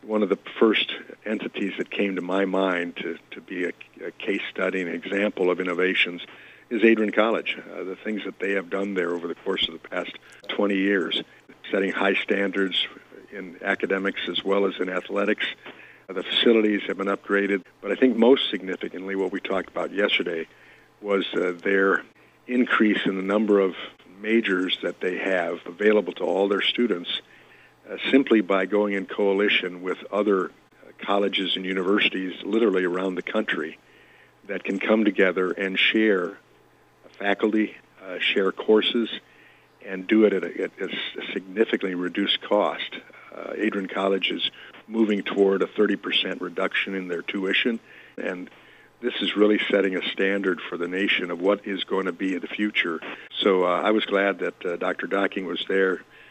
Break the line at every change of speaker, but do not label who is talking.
one of the first entities that came to my mind to be a case study and example of innovations is Adrian College. The things that they have done there over the course of the past 20 years, setting high standards in academics as well as in athletics. The facilities have been upgraded, but I think most significantly what we talked about yesterday was their increase in the number of majors that they have available to all their students simply by going in coalition with other colleges and universities literally around the country that can come together and share faculty, share courses, and do it at a significantly reduced cost. Adrian College is moving toward a 30% reduction in their tuition, and this is really setting a standard for the nation of what is going to be in the future. So I was glad that Dr. Docking was there